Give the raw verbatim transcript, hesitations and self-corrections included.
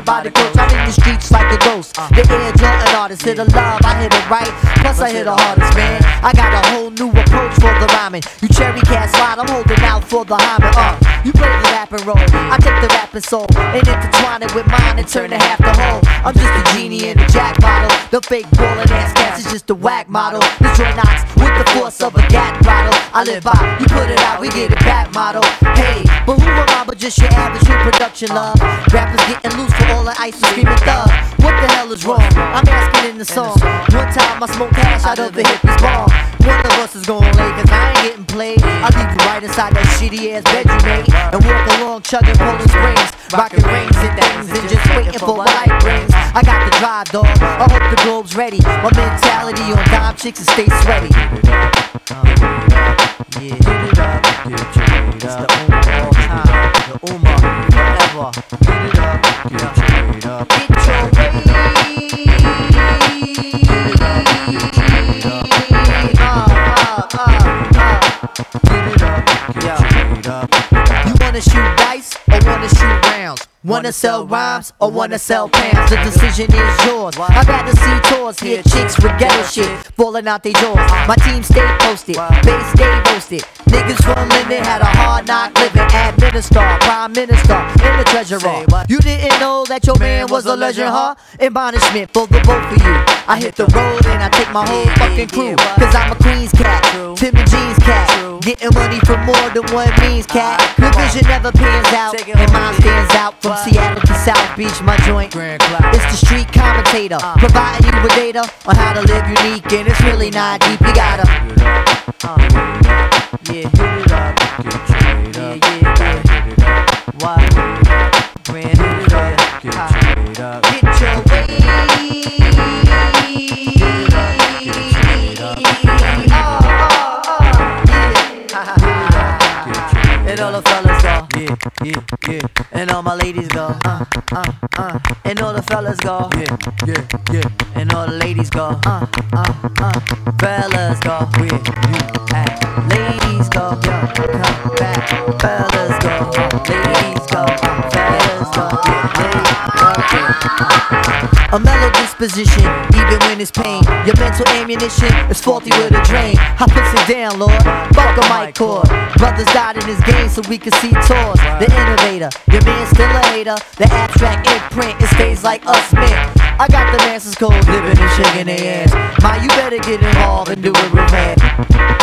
by the coach. I'm in the streets like a ghost. The Air Jordan artist, hit a love, I hit it right. Plus I hit the hardest, man. I got a whole new approach for the rhyming. You cherry cat slide, I'm holding out for the hymen. Uh, you play the rap and roll, I take the rapping soul and intertwine it with mine and turn it half the whole. I'm just a genie in a jack bottle. The fake ballin' ass cats is just a whack model. The joint knocks with the force of a gat bottle. I live by, you put it out, we get it back model. Hey, but who am I but just your average reproduction, love? Rappers getting loose for all the ice and screaming thug. What the hell is wrong? I'm asking in the song. One time I smoked hash out of the hippies bar. One of us is gon' lay, cause I ain't getting played. I leave you right inside that shitty ass bed you made, and walk along chugging Poland Springs, rocking rings and things, and just waiting for what life brings. I got the drive, dog. I hope the globe's ready. My mentality on dime chicks and stay sweaty. Yeah, it's the Uma all time, the Uma forever. Get it up, get your weight. You wanna shoot dice or wanna shoot rounds? Wanna sell rhymes or wanna sell pounds? The decision is yours. I'd rather see tours, hear chicks with ghetto shit falling out their jaws. My team stay posted, base stay roasted. Niggas from Linden had a hard knock living. Administrator, prime minister, and the treasurer. You didn't know that your man was a legend, huh? Admonishment for the both of you. I hit the road and I take my whole fucking crew, cause I'm a Queens cat, Tim and Jeans cat. Getting money for more than one means, cat. Good vision never pans out, and mine stands out. From Seattle to South Beach, my joint. It's the street commentator, providing you with data on how to live unique, and it's really not deep. You gotta, uh, yeah, hit it up, yeah, yeah, yeah. Why? Brand new, get your weight. And all the fellas go, yeah, yeah, yeah. And all my ladies go, uh, uh, uh. And all the fellas go, yeah, yeah, yeah. And all the ladies go, uh, uh, uh. Fellas go, where you at? Ladies go, yo, come back. Fellas go, ladies go, fellas go, yeah, ladies go. A mellow disposition, even when it's pain. Your mental ammunition is faulty with a drain. I put it down, Lord, fuck a mic cord. Brothers died in this game so we can see tours. The innovator, your man still a hater. The abstract imprint, it stays like us men. I got the masses cold, living and shaking their ass. Ma, you better get involved and do it real bad.